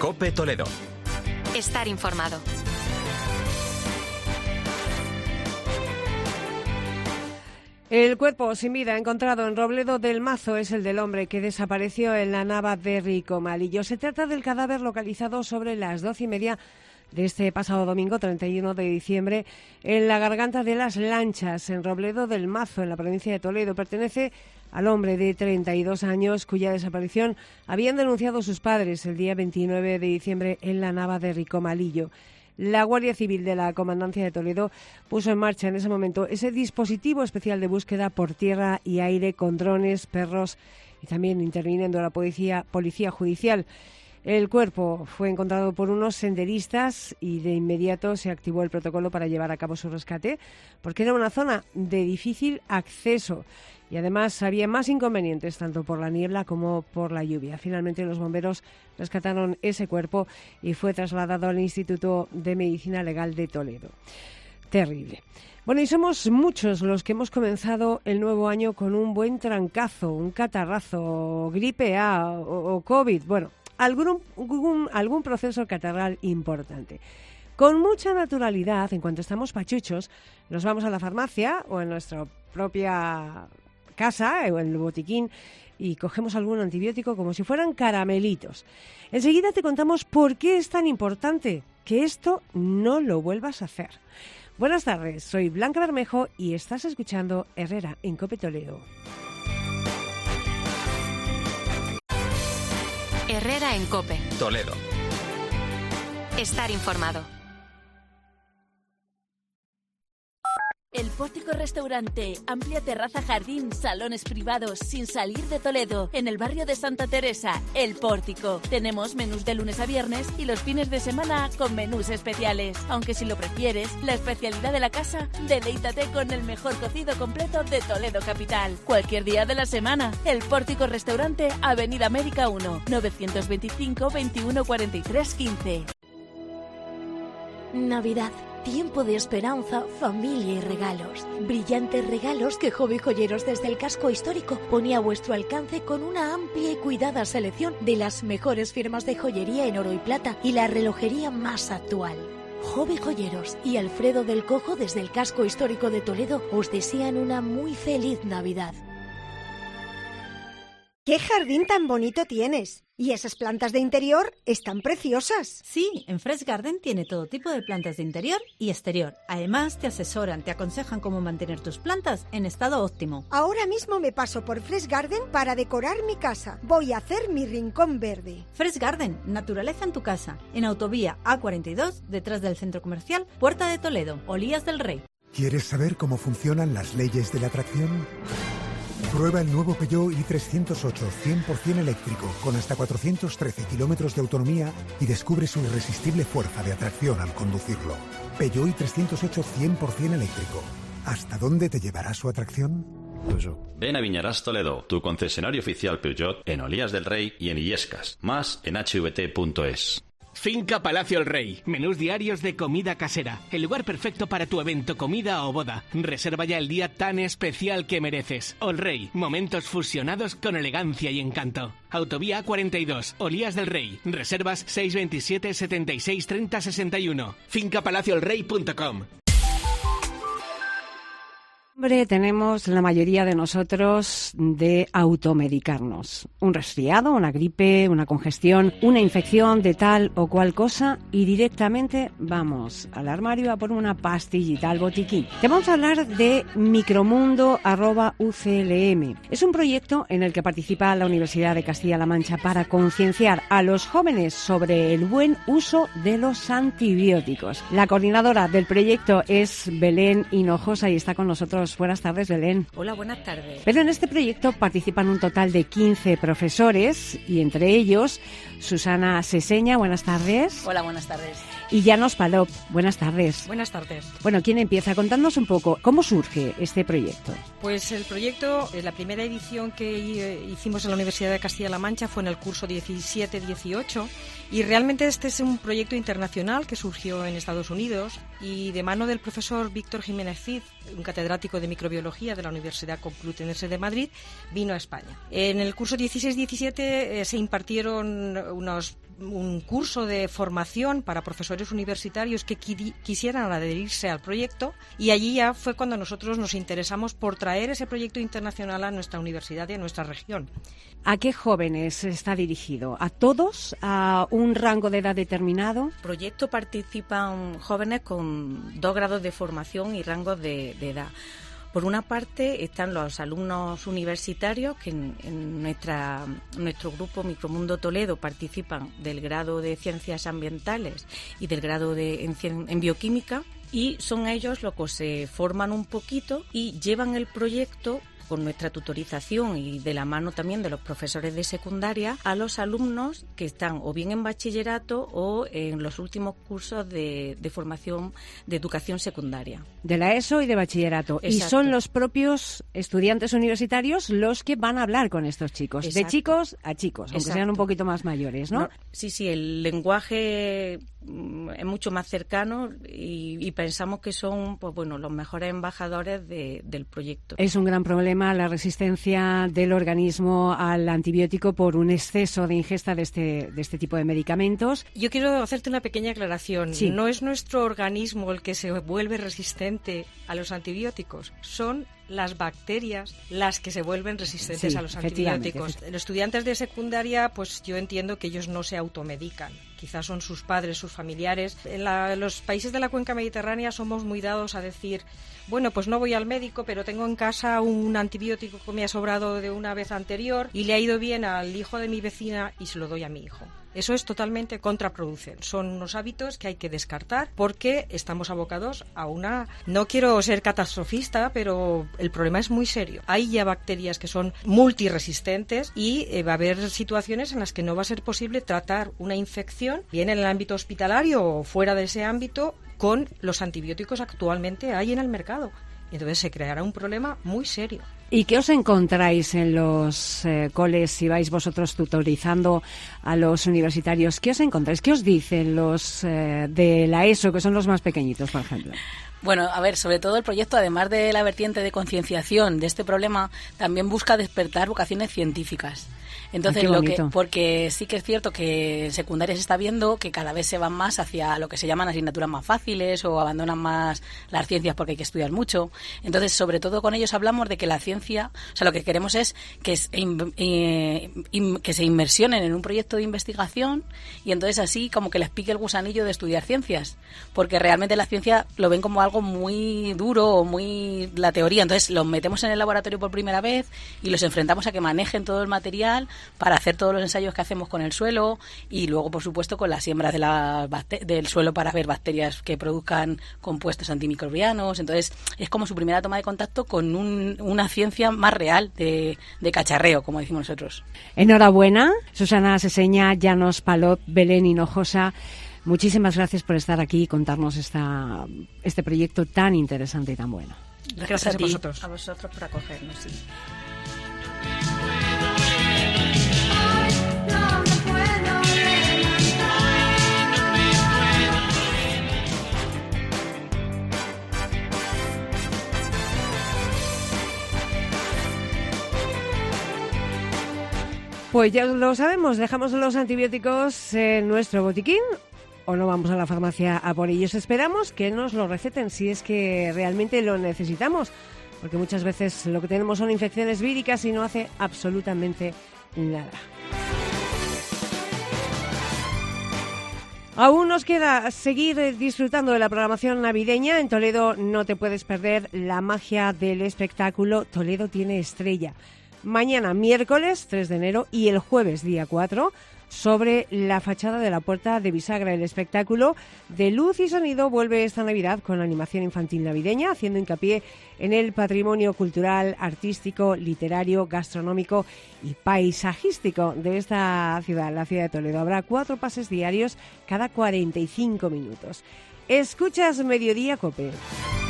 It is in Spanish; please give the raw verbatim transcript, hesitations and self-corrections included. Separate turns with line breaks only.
COPE Toledo.
Estar informado.
El cuerpo sin vida encontrado en Robledo del Mazo es el del hombre que desapareció en la Nava de Ricomalillo. Se trata del cadáver localizado sobre las doce y media de este pasado domingo, treinta y uno de diciembre, en la Garganta de las Lanchas, en Robledo del Mazo, en la provincia de Toledo. Pertenece al hombre de treinta y dos años, cuya desaparición habían denunciado sus padres el día veintinueve de diciembre en la Nava de Ricomalillo. La Guardia Civil de la Comandancia de Toledo puso en marcha en ese momento ese dispositivo especial de búsqueda por tierra y aire con drones, perros y también interviniendo la policía, policía judicial. El cuerpo fue encontrado por unos senderistas y de inmediato se activó el protocolo para llevar a cabo su rescate, porque era una zona de difícil acceso y además había más inconvenientes tanto por la niebla como por la lluvia. Finalmente los bomberos rescataron ese cuerpo y fue trasladado al Instituto de Medicina Legal de Toledo. Terrible. Bueno, y somos muchos los que hemos comenzado el nuevo año con un buen trancazo, un catarrazo, gripe A o, o COVID, bueno, algún, algún, algún proceso catarral importante. Con mucha naturalidad, en cuanto estamos pachuchos, nos vamos a la farmacia o en nuestra propia casa o en el botiquín y cogemos algún antibiótico como si fueran caramelitos. Enseguida te contamos por qué es tan importante que esto no lo vuelvas a hacer. Buenas tardes, soy Blanca Bermejo y estás escuchando Herrera en COPE Toledo.
Herrera en COPE
Toledo.
Estar informado.
El Pórtico Restaurante, amplia terraza, jardín, salones privados, sin salir de Toledo, en el barrio de Santa Teresa, El Pórtico. Tenemos menús de lunes a viernes y los fines de semana con menús especiales. Aunque si lo prefieres, la especialidad de la casa, deleítate con el mejor cocido completo de Toledo capital. Cualquier día de la semana, El Pórtico Restaurante, Avenida América uno, novecientos veinticinco, veintiuno cuarenta y tres, quince.
Navidad. Tiempo de esperanza, familia y regalos. Brillantes regalos que Hobby Joyeros desde el casco histórico pone a vuestro alcance con una amplia y cuidada selección de las mejores firmas de joyería en oro y plata y la relojería más actual. Hobby Joyeros y Alfredo del Cojo desde el casco histórico de Toledo os desean una muy feliz Navidad.
¡Qué jardín tan bonito tienes! Y esas plantas de interior están preciosas.
Sí, en Fresh Garden tiene todo tipo de plantas de interior y exterior. Además, te asesoran, te aconsejan cómo mantener tus plantas en estado óptimo.
Ahora mismo me paso por Fresh Garden para decorar mi casa. Voy a hacer mi rincón verde.
Fresh Garden, naturaleza en tu casa. En Autovía A cuarenta y dos, detrás del Centro Comercial Puerta de Toledo, Olías del Rey.
¿Quieres saber cómo funcionan las leyes de la atracción? Prueba el nuevo Peugeot i trescientos ocho cien por ciento eléctrico con hasta cuatrocientos trece kilómetros de autonomía y descubre su irresistible fuerza de atracción al conducirlo. Peugeot i trescientos ocho cien por ciento eléctrico. ¿Hasta dónde te llevará su atracción?
Peugeot. Ven a Viñarás Toledo, tu concesionario oficial Peugeot en Olías del Rey y en Illescas. Más en h v t punto es.
Finca Palacio El Rey. Menús diarios de comida casera. El lugar perfecto para tu evento, comida o boda. Reserva ya el día tan especial que mereces. El Rey. Momentos fusionados con elegancia y encanto. Autovía A cuarenta y dos, Olías del Rey. Reservas seis veintisiete, setenta y seis, treinta, sesenta y uno. finca palacio el rey punto com.
Hombre, tenemos la mayoría de nosotros de automedicarnos. Un resfriado, una gripe, una congestión, una infección de tal o cual cosa y directamente vamos al armario a por una pastillita al botiquín. Te vamos a hablar de micromundo arroba u c l m. Es un proyecto en el que participa la Universidad de Castilla-La Mancha para concienciar a los jóvenes sobre el buen uso de los antibióticos. La coordinadora del proyecto es Belén Hinojosa y está con nosotros. Buenas tardes, Belén.
Hola, buenas tardes.
Pero en este proyecto participan un total de quince profesores y entre ellos Susana Seseña, buenas tardes.
Hola, buenas tardes.
Y Llanos Palop, buenas tardes.
Buenas tardes.
Bueno, ¿quién empieza? Contándonos un poco, ¿cómo surge este proyecto?
Pues el proyecto, la primera edición que hicimos en la Universidad de Castilla-La Mancha fue en el curso diecisiete dieciocho y realmente este es un proyecto internacional que surgió en Estados Unidos y de mano del profesor Víctor Jiménez Cid, un catedrático de microbiología de la Universidad Complutense de Madrid, vino a España. En el curso dieciséis diecisiete eh, se impartieron unos un curso de formación para profesores universitarios que qui- quisieran adherirse al proyecto, y allí ya fue cuando nosotros nos interesamos por traer ese proyecto internacional a nuestra universidad y a nuestra región.
¿A qué jóvenes está dirigido? ¿A todos? ¿A un rango de edad determinado?
En el proyecto participan jóvenes con dos grados de formación y rangos de, de edad. Por una parte están los alumnos universitarios que en, en nuestra, nuestro grupo Micromundo Toledo participan del grado de Ciencias Ambientales y del grado de en, en Bioquímica, y son ellos los que se forman un poquito y llevan el proyecto con nuestra tutorización y de la mano también de los profesores de secundaria a los alumnos que están o bien en bachillerato o en los últimos cursos de, de formación de educación secundaria.
De la ESO y de bachillerato.
Exacto.
Y son los propios estudiantes universitarios los que van a hablar con estos chicos.
Exacto.
De chicos a chicos, aunque
Exacto.
sean un poquito más mayores, ¿no?
No, sí, sí, el lenguaje mm, es mucho más cercano y, y pensamos que son, pues bueno, los mejores embajadores de, del proyecto.
Es un gran problema la resistencia del organismo al antibiótico por un exceso de ingesta de este, de este tipo de medicamentos.
Yo quiero hacerte una pequeña aclaración.
Sí.
No es nuestro organismo el que se vuelve resistente a los antibióticos, son las bacterias las que se vuelven resistentes
Sí,
a los
efectivamente,
antibióticos.
efectivamente.
Los estudiantes de secundaria, pues yo entiendo que ellos no se automedican. Quizás son sus padres, sus familiares. En, la, en los países de la cuenca mediterránea somos muy dados a decir, bueno, pues no voy al médico, pero tengo en casa un antibiótico que me ha sobrado de una vez anterior y le ha ido bien al hijo de mi vecina y se lo doy a mi hijo. Eso es totalmente contraproducente. Son unos hábitos que hay que descartar porque estamos abocados a una... No quiero ser catastrofista, pero el problema es muy serio. Hay ya bacterias que son multiresistentes y eh, va a haber situaciones en las que no va a ser posible tratar una infección, bien en el ámbito hospitalario o fuera de ese ámbito, con los antibióticos actualmente hay en el mercado. Entonces se creará un problema muy serio.
¿Y qué os encontráis en los eh, coles si vais vosotros tutorizando a los universitarios? ¿Qué os encontráis? ¿Qué os dicen los eh, de la ESO, que son los más pequeñitos, por ejemplo?
Bueno, a ver, sobre todo el proyecto, además de la vertiente de concienciación de este problema, también busca despertar vocaciones científicas. Entonces,
Ay, qué
lo que,
bonito.
porque sí que es cierto que en secundaria se está viendo que cada vez se van más hacia lo que se llaman asignaturas más fáciles o abandonan más las ciencias porque hay que estudiar mucho. Entonces, sobre todo con ellos hablamos de que la ciencia, o sea, lo que queremos es que, es, eh, in, que se inmersionen en un proyecto de investigación y entonces así como que les pique el gusanillo de estudiar ciencias, porque realmente la ciencia lo ven como algo muy duro o muy la teoría. Entonces, los metemos en el laboratorio por primera vez y los enfrentamos a que manejen todo el material para hacer todos los ensayos que hacemos con el suelo y luego, por supuesto, con las siembras de la bacte- del suelo para ver bacterias que produzcan compuestos antimicrobianos. Entonces, es como su primera toma de contacto con un, una ciencia más real de, de cacharreo, como decimos nosotros.
Enhorabuena, Susana Seseña, Llanos Palop, Belén Hinojosa. Muchísimas gracias por estar aquí y contarnos esta, este proyecto tan interesante y tan bueno.
Gracias,
Gracias
a
ti,
vosotros.
A vosotros por acogernos, sí.
Pues ya lo sabemos, dejamos los antibióticos en nuestro botiquín o no vamos a la farmacia a por ellos. Esperamos que nos lo receten si es que realmente lo necesitamos, porque muchas veces lo que tenemos son infecciones víricas y no hace absolutamente nada. Aún nos queda seguir disfrutando de la programación navideña. En Toledo no te puedes perder la magia del espectáculo Toledo tiene estrella. Mañana, miércoles tres de enero, y el jueves, día cuatro, sobre la fachada de la Puerta de Bisagra. El espectáculo de luz y sonido vuelve esta Navidad con animación infantil navideña, haciendo hincapié en el patrimonio cultural, artístico, literario, gastronómico y paisajístico de esta ciudad, la ciudad de Toledo. Habrá cuatro pases diarios cada cuarenta y cinco minutos. Escuchas Mediodía Cope.